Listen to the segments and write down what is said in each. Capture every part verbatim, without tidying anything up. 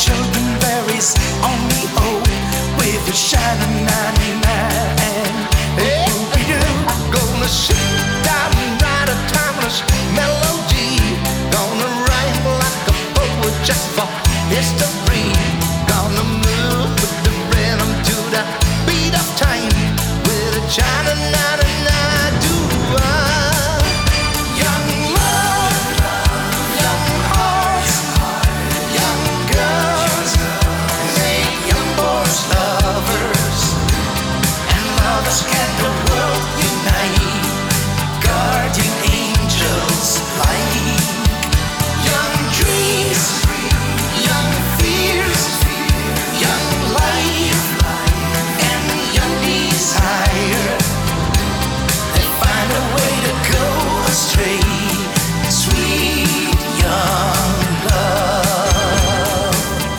children, there is only hope with a shining ninety-nine. Hey, we do. Gonna sit down and write a timeless melody. Gonna rhyme like a poet just for history. Gonna move with the rhythm to the beat of time with a shining ninety-nine. Do I? Young love, young hearts, young girls, make young boys lovers, and lovers can the world unite. Guardian angels like young dreams, young fears, young life, and young desire. They find a way to go astray. Sweet young love.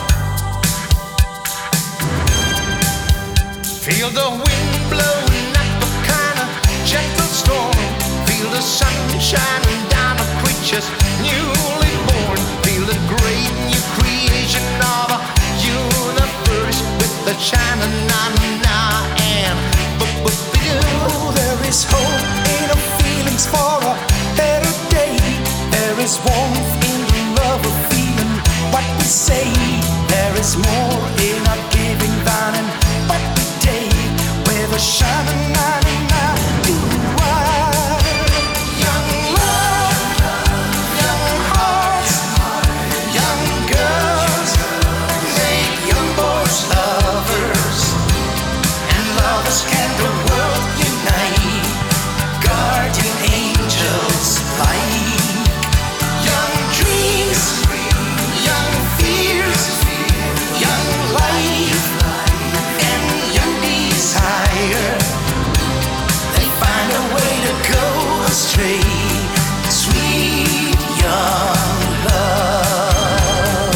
Feel the wind blowing up a kind of gentle storm. Feel the sun shining down on creatures newly born. Feel the great new creation of a universe with the shining nine and oh, there is hope in our feelings for a better day. There is warmth in the love of feeling what we say. There is more in our giving than in what we take. With a shining ninety-nine, do I? Young love, young hearts, young girls, make young boys lovers, and lovers can the world unite. Guardian angels like young dreams, young fears, young life, and young desire. They find a way to go astray. Sweet young love.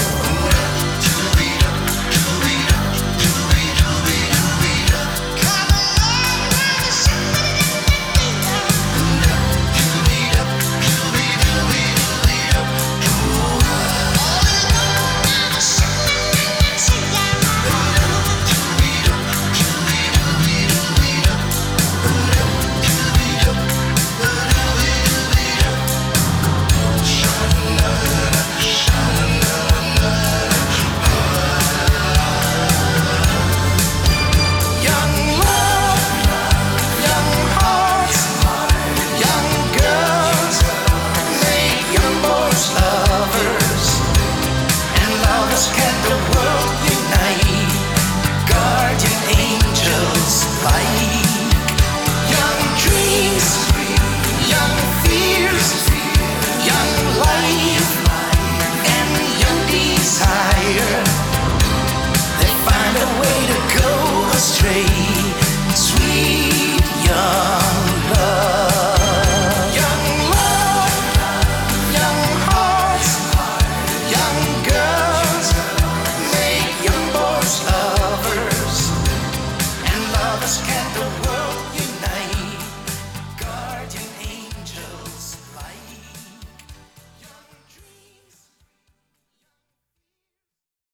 Young love, young hearts, young girls, make young boys lovers, and lovers can the world unite. Guardian angels like young dreams, young fears, young life, and young desire. They find a way to go astray. Sweet young love. Young love, young hearts, young girls, make young boys lovers, and lovers can the world.